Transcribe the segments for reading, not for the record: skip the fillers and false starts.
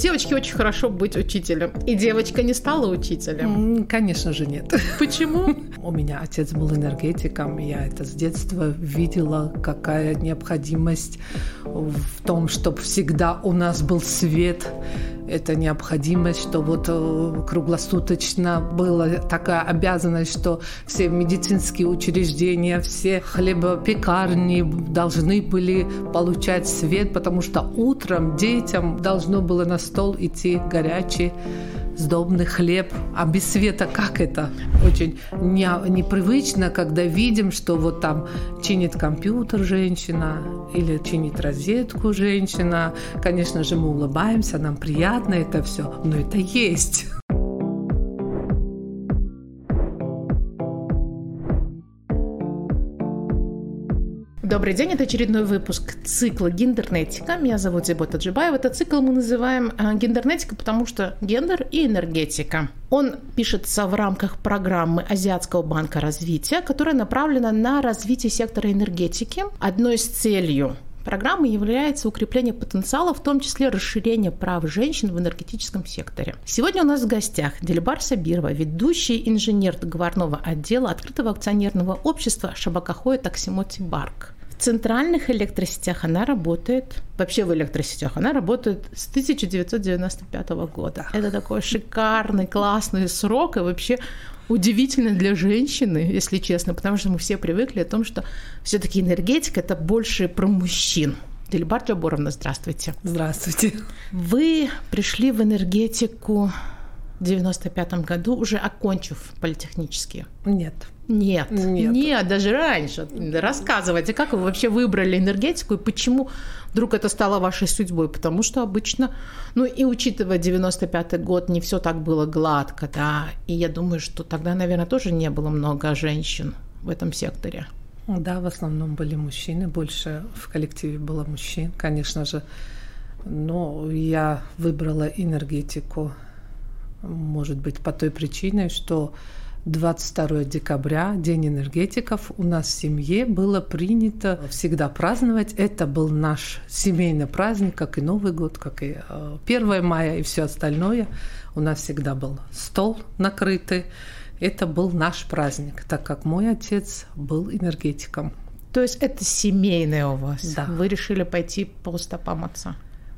Девочке очень хорошо быть учителем. И девочка не стала учителем? Конечно же нет. Почему? У меня отец был энергетиком, я это с детства видела, какая необходимость в том, чтобы всегда у нас был свет. Это необходимость, что вот круглосуточно была такая обязанность, что все медицинские учреждения, все хлебопекарни должны были получать свет, потому что утром детям должно было на стол идти горячий сдобный хлеб. А без света как это? Очень непривычно, когда видим, что вот там чинит компьютер женщина или чинит розетку женщина. Конечно же, мы улыбаемся, нам приятно это все, но это есть. Добрый день, это очередной выпуск цикла «Гендернетика». Меня зовут Зибота Джибаева. Этот цикл мы называем «Гендернетика», потому что гендер и энергетика. Он пишется в рамках программы Азиатского банка развития, которая направлена на развитие сектора энергетики. Одной из целей программы является укрепление потенциала, в том числе расширение прав женщин в энергетическом секторе. Сегодня у нас в гостях Дильбар Сабирова, ведущий инженер договорного отдела открытого акционерного общества Шабакахоя Таксимоти Барк. В центральных электросетях она работает, вообще в электросетях она работает с 1995 года. Это такой шикарный, классный срок и вообще удивительно для женщины, если честно, потому что мы все привыкли о том, что все-таки энергетика – это больше про мужчин. Дильбар Джаборовна, здравствуйте. Здравствуйте. Вы пришли в энергетику в 1995 году, уже окончив политехнические? Нет, даже раньше. Рассказывайте, как вы вообще выбрали энергетику и почему вдруг это стало вашей судьбой? Потому что обычно, и учитывая 95-й год, не все так было гладко, да, и я думаю, что тогда, наверное, тоже не было много женщин в этом секторе. Да, в основном были мужчины, больше в коллективе было мужчин, конечно же, но я выбрала энергетику, может быть, по той причине, что 22 декабря, День энергетиков, у нас в семье было принято всегда праздновать. Это был наш семейный праздник, как и Новый год, как и 1 мая и все остальное. У нас всегда был стол накрытый. Это был наш праздник, так как мой отец был энергетиком. То есть это семейное у вас? Да. Вы решили пойти по стопам отца?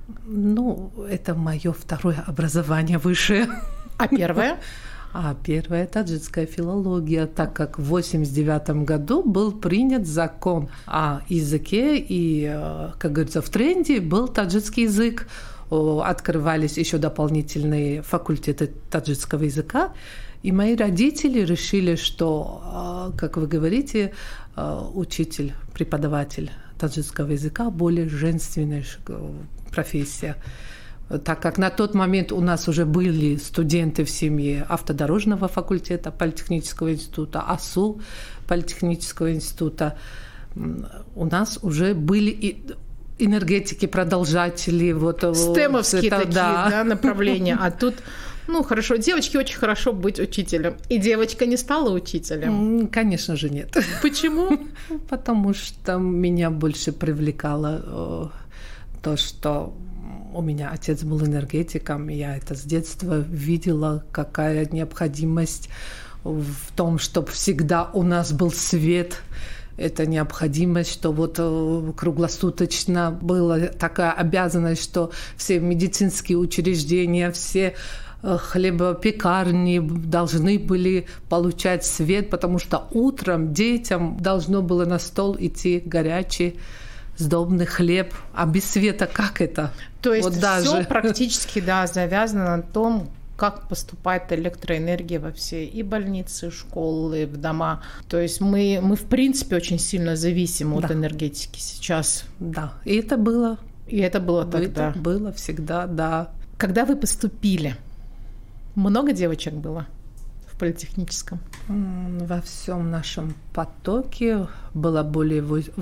Это мое второе образование высшее. А первое? А первая – таджикская филология, так как в 1989 году был принят закон о языке, и, как говорится, в тренде был таджикский язык. Открывались еще дополнительные факультеты таджикского языка, и мои родители решили, что, как вы говорите, учитель, преподаватель таджикского языка – более женственная профессия. Так как на тот момент у нас уже были студенты в семье автодорожного факультета Политехнического института, АСУ Политехнического института, у нас уже были и энергетики, продолжатели. Стемовские такие направления. А тут, хорошо, девочке очень хорошо быть учителем. И девочка не стала учителем? Конечно же нет. Почему? Потому что меня больше привлекало то, что у меня отец был энергетиком, и я это с детства видела, какая необходимость в том, чтобы всегда у нас был свет. Это необходимость, что круглосуточно была такая обязанность, что все медицинские учреждения, все хлебопекарни должны были получать свет, потому что утром детям должно было на стол идти горячий сдобный хлеб, а без света как это? То есть все практически завязано на том, как поступает электроэнергия во все и больницы, и школы, в дома. То есть мы в принципе очень сильно зависимы от энергетики сейчас. Да, и это было. И это было тогда. Это было всегда, да. Когда вы поступили, много девочек было в политехническом? Во всем нашем потоке было более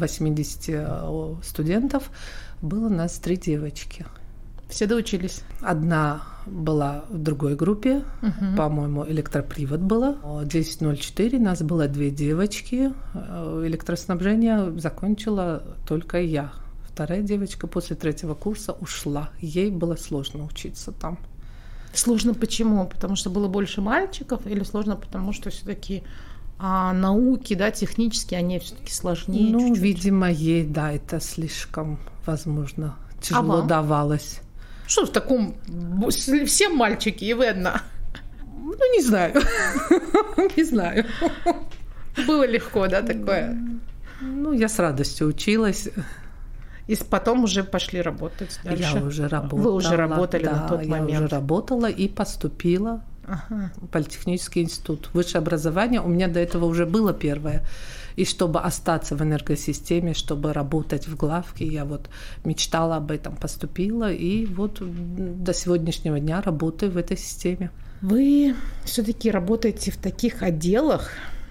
80 студентов, было нас 3 девочки. Все доучились? Одна была в другой группе, по-моему, электропривод было. 10.04 нас было 2 девочки, электроснабжение закончила только я вторая девочка после 3-го курса ушла. Ей было сложно учиться там. Сложно почему? Потому что было больше мальчиков, или сложно потому, что все-таки науки, да, технические, они все-таки сложнее? Ну, чуть-чуть? видимо, ей, да, это слишком, возможно, тяжело давалось. Что в таком... Все мальчики, и вы одна? Ну, не знаю. Не знаю. Было легко, да, такое? Ну, я с радостью училась. И потом уже пошли работать дальше? Я уже работала. Вы уже работали на тот момент? Я уже работала и поступила в Политехнический институт. Высшее образование у меня до этого уже было первое. И чтобы остаться в энергосистеме, чтобы работать в главке, я вот мечтала об этом, поступила. И вот до сегодняшнего дня работаю в этой системе. Вы все-таки работаете в таких отделах,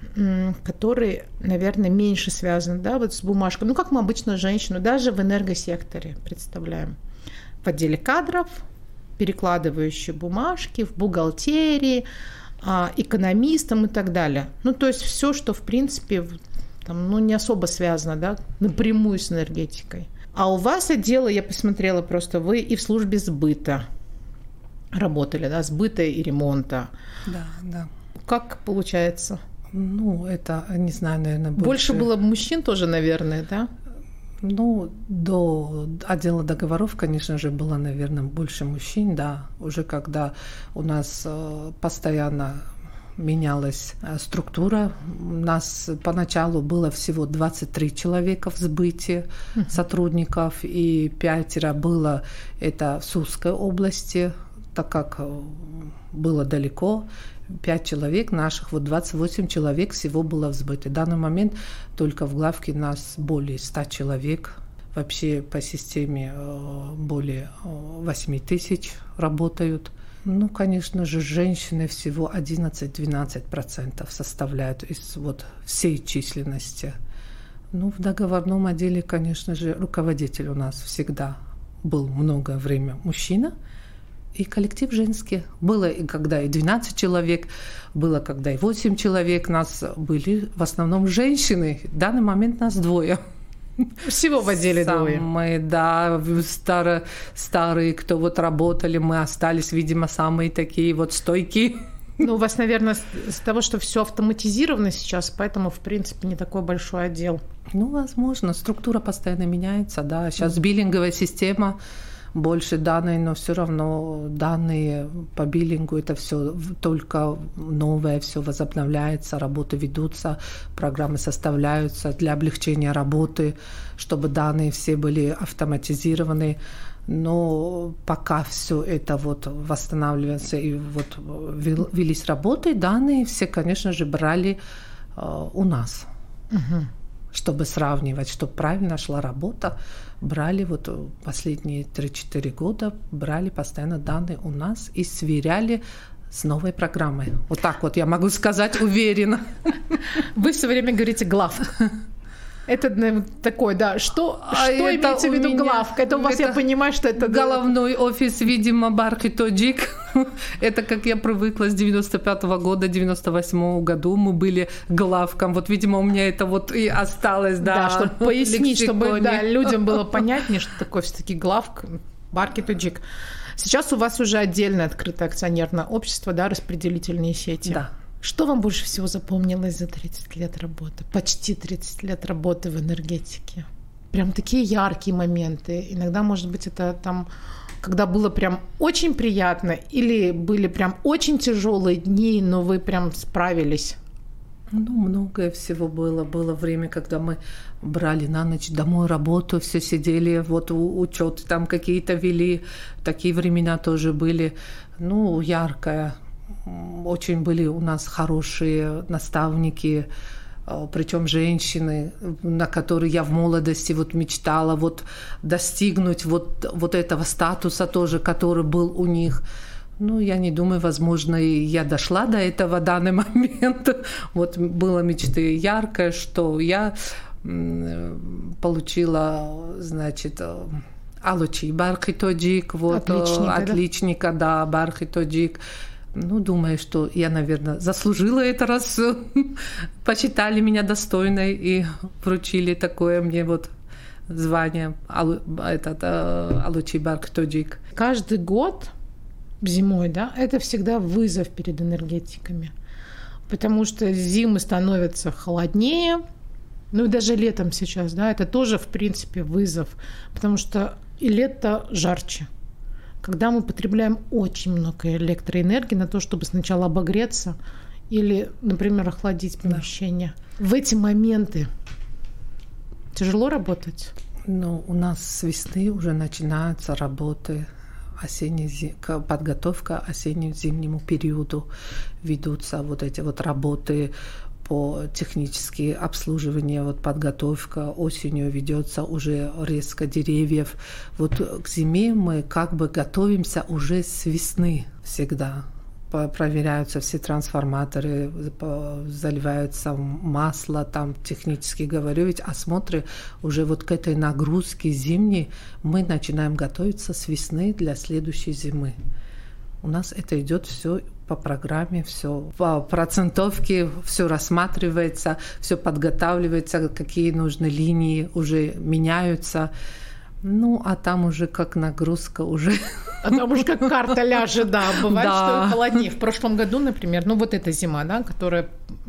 которые, наверное, меньше связаны, да, вот с бумажкой. Ну, как мы обычно женщину даже в энергосекторе представляем. В отделе кадров, перекладывающие бумажки, в бухгалтерии, экономистам и так далее. Ну, то есть все, что, в принципе, там, ну, не особо связано, да, напрямую с энергетикой. А у вас отделы, я посмотрела просто, вы и в службе сбыта работали, да, сбыта и ремонта. Да, да. Как получается? Ну, это, не знаю, наверное, больше было мужчин тоже, наверное, да? Ну, до отдела договоров, конечно же, было, наверное, больше мужчин, да. Уже когда у нас постоянно менялась структура, у нас поначалу было всего 23 человека в сбыте сотрудников, и 5 было это в Сумской области, так как было далеко. 5 человек наших, вот 28 человек всего было в сбыте. В данный момент только в главке нас более 100 человек. Вообще по системе более 8 тысяч работают. Ну, конечно же, женщины всего 11-12% составляют из вот всей численности. Ну, в договорном отделе, конечно же, руководитель у нас всегда был многое время мужчина. И коллектив женский. Было и когда и 12 человек, было когда и 8 человек. Нас были в основном женщины. В данный момент нас 2. Всего в отделе 2. Мы, да, старые, кто вот работали, мы остались, видимо, самые такие вот стойкие. Ну, у вас, наверное, с того, что все автоматизировано сейчас, поэтому, в принципе, не такой большой отдел. Ну, возможно. Структура постоянно меняется, да. Сейчас биллинговая система, больше данных, но все равно данные по биллингу это все только новое, все возобновляется, работы ведутся, программы составляются для облегчения работы, чтобы данные все были автоматизированы. Но пока все это вот восстанавливается и вот велись работы, данные все, конечно же, брали у нас. Чтобы сравнивать, чтобы правильно шла работа, брали вот последние 3-4 года, брали постоянно данные у нас и сверяли с новой программой. Вот так вот я могу сказать уверенно. Вы все время говорите «главка». Это такой, да, что имеется в виду главка? Это у вас, я понимаю, что это... Головной офис, видимо, Бархи-Тоджик. Это как я привыкла с 95-го года, 98-го году мы были главком. Вот, видимо, у меня это вот и осталось, да. Да, чтобы пояснить, чтобы людям было понятнее, что такое все-таки главка, Бархи-Тоджик. Сейчас у вас уже отдельное открытое акционерное общество, да, распределительные сети. Да. Что вам больше всего запомнилось за 30 лет работы? Почти 30 лет работы в энергетике. Прям такие яркие моменты. Иногда, может быть, это там, когда было прям очень приятно, или были прям очень тяжелые дни, но вы прям справились. Ну, многое всего было. Было время, когда мы брали на ночь домой работу, все сидели, вот учеты там какие-то вели. Такие времена тоже были. Ну, яркое. Очень были у нас хорошие наставники, причем женщины, на которые я в молодости вот мечтала вот достигнуть вот этого статуса тоже, который был у них. Ну, я не думаю, возможно, и я дошла до этого в данный момент. Вот была мечта яркая, что я получила, значит, Алучи Бархи-Тоджик, вот, отличника, да, Бархи-Тоджик. Ну, думаю, что я, наверное, заслужила это, раз посчитали меня достойной и вручили такое мне вот звание Алучибарк Тоджик. Каждый год зимой, да, это всегда вызов перед энергетиками, потому что зимы становятся холоднее, ну и даже летом сейчас, да, это тоже, в принципе, вызов, потому что и лето жарче. Когда мы потребляем очень много электроэнергии на то, чтобы сначала обогреться или, например, охладить помещение. Да. В эти моменты тяжело работать? Ну, у нас с весны уже начинаются работы, подготовка осенне-зимнему периоду. Ведутся вот эти вот работы по техническому обслуживанию, вот подготовка. Осенью ведется уже резко деревьев. Вот к зиме мы как бы готовимся уже с весны всегда. Проверяются все трансформаторы, заливается масло, там технически говорю, ведь осмотры уже вот к этой нагрузке зимней мы начинаем готовиться с весны для следующей зимы. У нас это идет все по программе, все по процентовке, все рассматривается, все подготавливается, какие нужны линии уже меняются. Ну, а там уже как нагрузка уже. А там уже как карта ляжет, да. Бывает, что и холоднее. В прошлом году, например, ну вот эта зима, да, которая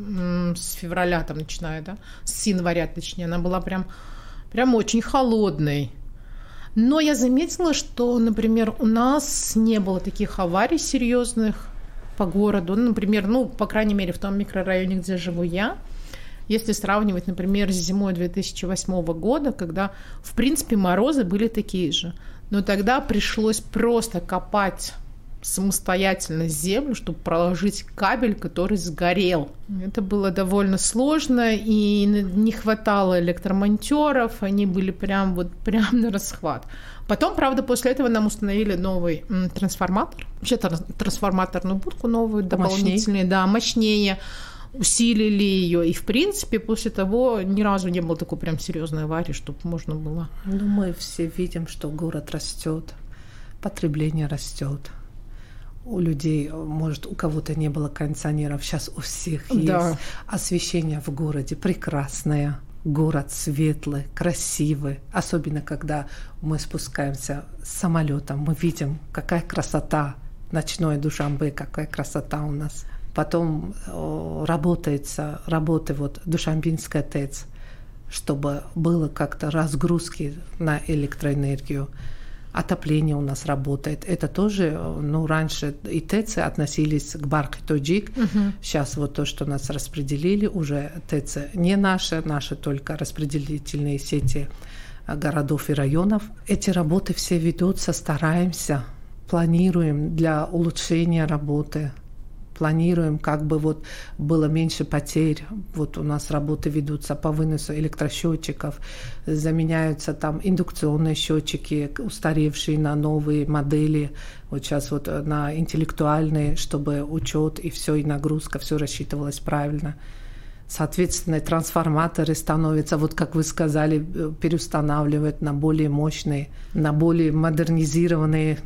с февраля там начиная, да, с января точнее, она была прям очень холодной. Но я заметила, что, например, у нас не было таких аварий серьезных по городу. Ну, например, ну, по крайней мере, в том микрорайоне, где живу я, если сравнивать, например, с зимой 2008 года, когда, в принципе, морозы были такие же. Но тогда пришлось просто копать самостоятельно землю, чтобы проложить кабель, который сгорел. Это было довольно сложно, и не хватало электромонтёров, они были прям на расхват. Потом, правда, после этого нам установили новый трансформатор, вообще трансформаторную будку новую, дополнительную, да, мощнее, усилили ее, и в принципе после того ни разу не было такой прям серьезной аварии, чтобы можно было. Ну, мы все видим, что город растет, потребление растет. У людей, может, у кого-то не было кондиционеров, сейчас у всех есть. Да. Освещение в городе прекрасное, город светлый, красивый. Особенно, когда мы спускаемся с самолетом, мы видим, какая красота, ночное Душанбе, какая красота у нас. Потом работы вот Душанбинская ТЭЦ, чтобы было как-то разгрузки на электроэнергию. Отопление у нас работает. Это тоже, ну, раньше и ТЭЦы относились к Барк Тоджик. Сейчас вот то, что нас распределили, уже ТЭЦы не наши только распределительные сети городов и районов. Эти работы все ведутся, стараемся, планируем для улучшения работы. Планируем, как бы вот было меньше потерь. Вот у нас работы ведутся по выносу электросчетчиков, заменяются там индукционные счетчики, устаревшие на новые модели. Вот сейчас вот на интеллектуальные, чтобы учет и все, и нагрузка, все рассчитывалось правильно. Соответственно, трансформаторы становятся, вот как вы сказали, переустанавливают на более мощные, на более модернизированные,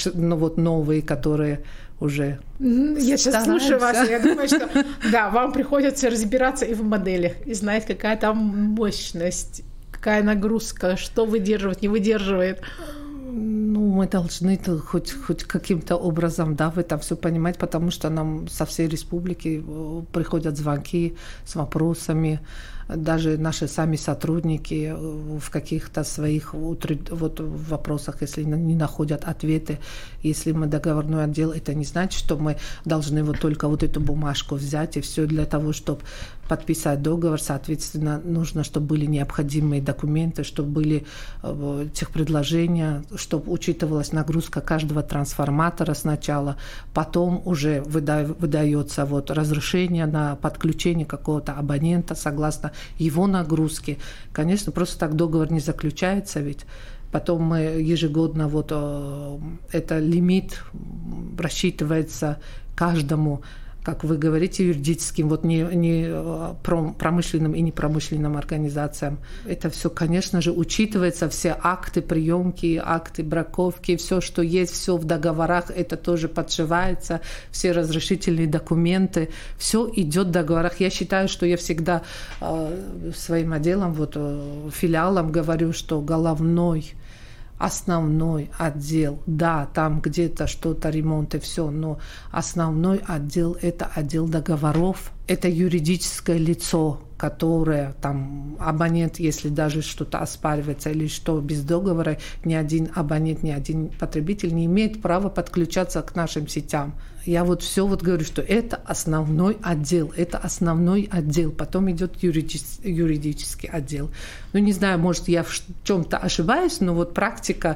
новые, которые уже Я сейчас слушаю вас, и я думаю, что да, вам приходится разбираться и в моделях, и знать, какая там мощность, какая нагрузка, что выдерживает, не выдерживает. Ну, мы должны хоть каким-то образом, да, в этом все понимать, потому что нам со всей республики приходят звонки с вопросами, даже наши сами сотрудники в каких-то своих вот вопросах, если не находят ответы, если мы договорной отдел, это не значит, что мы должны вот только вот эту бумажку взять и все для того, чтобы подписать договор, соответственно, нужно, чтобы были необходимые документы, чтобы были техпредложения, чтобы учитывалась нагрузка каждого трансформатора сначала, потом уже выдается вот разрешение на подключение какого-то абонента согласно его нагрузке. Конечно, просто так договор не заключается, ведь потом мы ежегодно вот это лимит рассчитывается каждому как вы говорите, юридическим, вот не промышленным и непромышленным организациям. Это все, конечно же, учитывается, все акты приемки, акты браковки, все, что есть, все в договорах, это тоже подшивается, все разрешительные документы, все идет в договорах. Я считаю, что я всегда своим отделом, вот филиалам говорю, что основной отдел, да, там где-то что-то, ремонт и все, но основной отдел – это отдел договоров, это юридическое лицо, которое там абонент, если даже что-то оспаривается или что без договора, ни один абонент, ни один потребитель не имеет права подключаться к нашим сетям. Я вот все вот говорю, что это основной отдел, потом идет юридический отдел. Ну, не знаю, может, я в чем-то ошибаюсь, но вот практика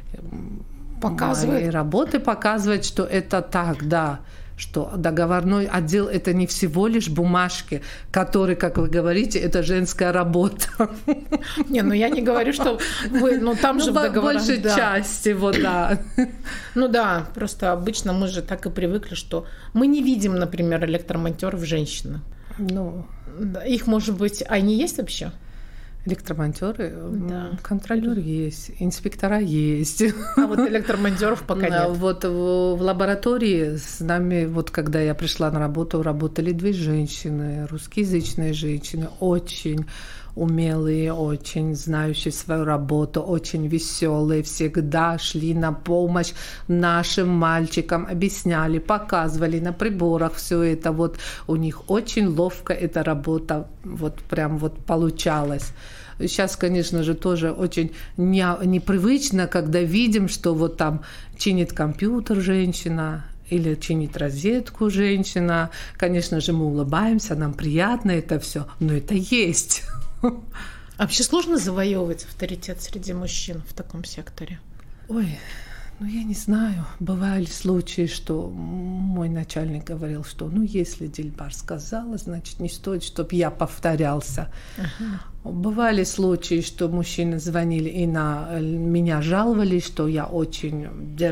моей работы показывает, что это так, да, что договорной отдел – это не всего лишь бумажки, которые, как вы говорите, это женская работа. Не, ну я не говорю, что вы, ну там же в договорах. Большей части, вот, да. Ну да, просто обычно мы же так и привыкли, что мы не видим, например, электромонтёров женщин. Ну, их, может быть, они есть вообще? Электромонтёры, да. Контролёры есть, инспектора есть. А вот электромонтёров пока нет. Вот в лаборатории с нами, вот когда я пришла на работу, работали 2 женщины, русскоязычные женщины, очень умелые, очень знающие свою работу, очень веселые, всегда шли на помощь нашим мальчикам, объясняли, показывали на приборах все это. Вот у них очень ловко эта работа вот прям вот получалась. Сейчас, конечно же, тоже очень непривычно, когда видим, что вот там чинит компьютер женщина, или чинит розетку женщина. Конечно же, мы улыбаемся, нам приятно это все, но это есть. А вообще сложно завоевывать авторитет среди мужчин в таком секторе? Ой, ну я не знаю. Бывали случаи, что мой начальник говорил, что ну если Дильбар сказала, значит не стоит, чтобы я повторялся. Бывали случаи, что мужчины звонили и на меня жаловались, что я очень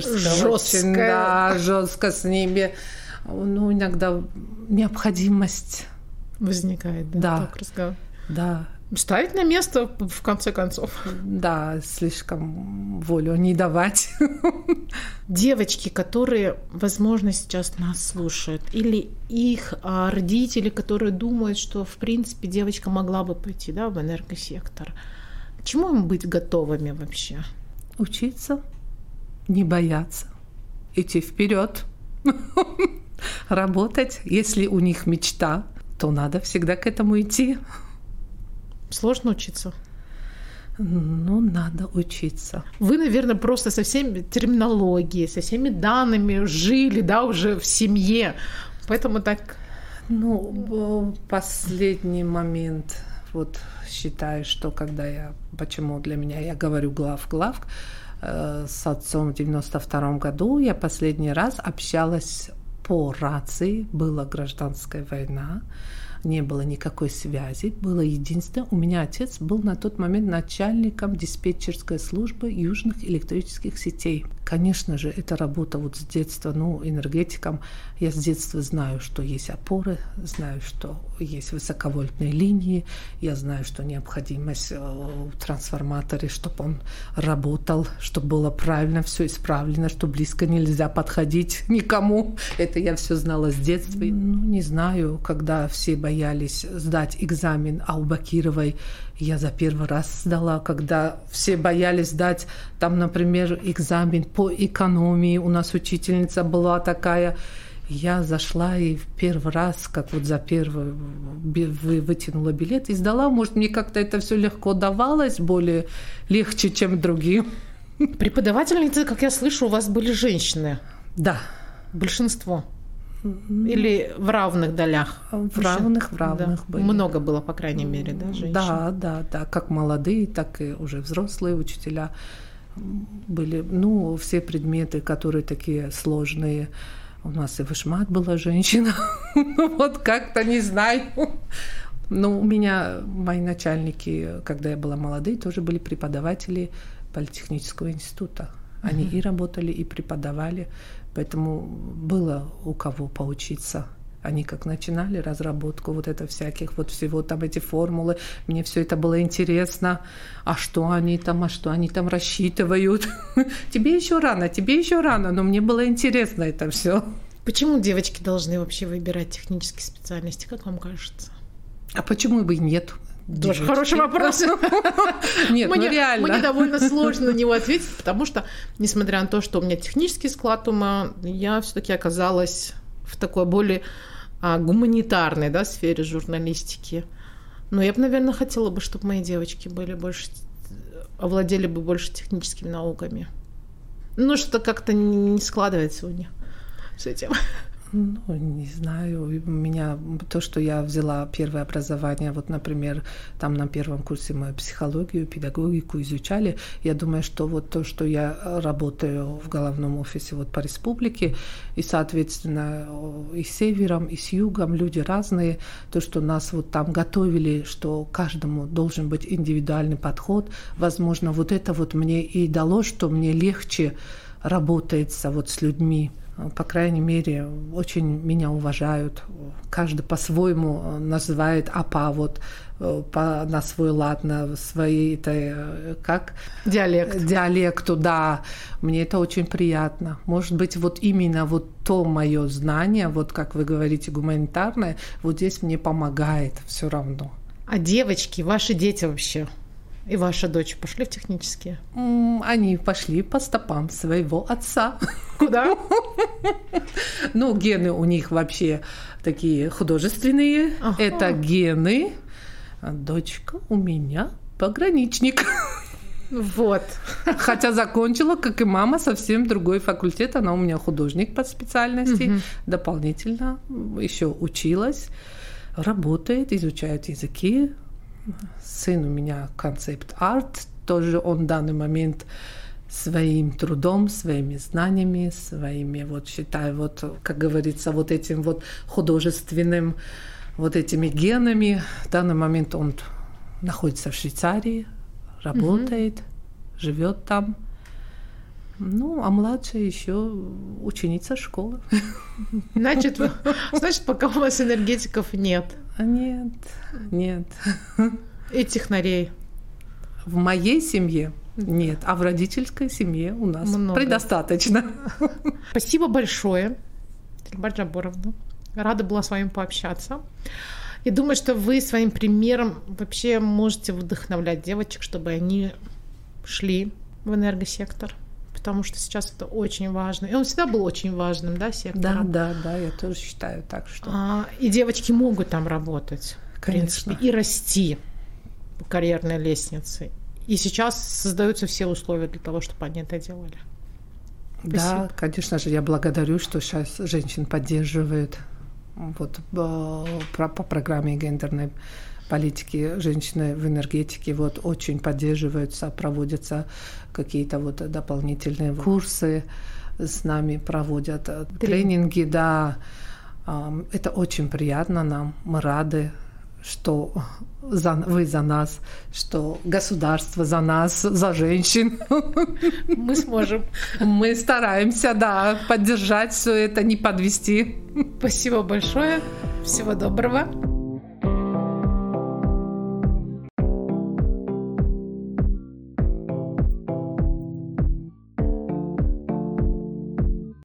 дерзкая, жестко с ними. Ну, иногда необходимость возникает, да. Так разговор. Да. Ставить на место, в конце концов. Да, слишком волю не давать. Девочки, которые, возможно, сейчас нас слушают, или их родители, которые думают, что, в принципе, девочка могла бы пойти, да, в энергосектор. К чему им быть готовыми вообще? Учиться, не бояться, идти вперед, работать. Если у них мечта, то надо всегда к этому идти. Сложно учиться? Ну, надо учиться. Вы, наверное, просто со всеми терминологией, со всеми данными жили, да, уже в семье. Поэтому так... Ну, последний момент, вот считаю, что когда почему для меня, я говорю глав, с отцом в 92 году я последний раз общалась по рации, была гражданская война, не было никакой связи, было единственное, у меня отец был на тот момент начальником диспетчерской службы южных электрических сетей. Конечно же, эта работа вот с детства, энергетиком, я с детства знаю, что есть опоры, знаю, что есть высоковольтные линии, я знаю, что необходимость в трансформаторе, чтобы он работал, чтобы было правильно все исправлено, что близко нельзя подходить никому. Это я все знала с детства. Не знаю, когда все боялись сдать экзамен, а у Бакировой я за первый раз сдала, когда все боялись сдать, там, например, экзамен по экономии. У нас учительница была такая. Я зашла и в первый раз, как вот за первый, вытянула билет и сдала. Может, мне как-то это все легко давалось, более легче, чем другим. Преподавательницы, как я слышу, у вас были женщины? Да. Большинство? Или в равных долях? В равных да. были. Много было, по крайней мере, да, женщин? Да. Как молодые, так и уже взрослые учителя были. Все предметы, которые такие сложные. У нас и вышмат была женщина. Вот как-то не знаю. Но у меня мои начальники, когда я была молодой, тоже были преподаватели Политехнического института. Они и работали, и преподавали. Поэтому было у кого поучиться. Они как начинали разработку вот это всяких вот всего там эти формулы, мне все это было интересно. А что они там рассчитывают? Тебе еще рано, но мне было интересно это все. Почему девочки должны вообще выбирать технические специальности, как вам кажется? А почему бы и нет? Тоже хороший вопрос. Нет, ну реально. Мне довольно сложно на него ответить, потому что, несмотря на то, что у меня технический склад ума, я все-таки оказалась в такой более гуманитарной, да, сфере журналистики. Но я бы, наверное, хотела бы, чтобы мои девочки овладели бы больше техническими науками. Ну, что-то как-то не складывается у них с этим. Ну, не знаю, у меня то, что я взяла первое образование, вот, например, там на первом курсе мы психологию, педагогику изучали, я думаю, что вот то, что я работаю в головном офисе вот по республике, и, соответственно, и с севером, и с югом люди разные, то, что нас вот там готовили, что каждому должен быть индивидуальный подход, возможно, вот это вот мне и дало, что мне легче работается вот с людьми. По крайней мере, очень меня уважают. Каждый по-своему называет АПА, вот на свой лад, на своей диалекту, да. Мне это очень приятно. Может быть, вот именно вот то мое знание, вот как вы говорите, гуманитарное, вот здесь мне помогает все равно. А девочки, ваши дети вообще? И ваша дочь пошли в технические? Они пошли по стопам своего отца. Куда? Ну, гены у них вообще такие художественные. Ага. Это гены. А дочка у меня пограничник. Вот. Хотя закончила, как и мама, совсем другой факультет. Она у меня художник по специальности. Угу. Дополнительно еще училась. Работает, изучает языки. Сын у меня концепт-арт, тоже он в данный момент своим трудом, своими знаниями, своими, вот считаю, вот, как говорится, вот этим вот художественным, вот этими генами. В данный момент он находится в Швейцарии, работает, живет там. Ну, а младшая еще ученица школы. Значит, пока у вас энергетиков нет. Нет. И технарей? В моей семье нет, а в родительской семье у нас много. Предостаточно. Спасибо большое, Тельма Джаборовна. Рада была с вами пообщаться. И думаю, что вы своим примером вообще можете вдохновлять девочек, чтобы они шли в энергосектор. Потому что сейчас это очень важно. И он всегда был очень важным, да, сектором? Да, я тоже считаю так, что... И девочки могут там работать, конечно, в принципе, и расти по карьерной лестнице. И сейчас создаются все условия для того, чтобы они это делали. Спасибо. Да, конечно же, я благодарю, что сейчас женщин поддерживают вот по программе гендерной политики женщины в энергетике вот очень поддерживаются, проводятся какие-то вот дополнительные курсы с нами проводят, тренинги, да. Это очень приятно нам, мы рады, что вы за нас, что государство за нас, за женщин. Мы сможем. Мы стараемся, да, поддержать все это, не подвести. Спасибо большое. Всего доброго.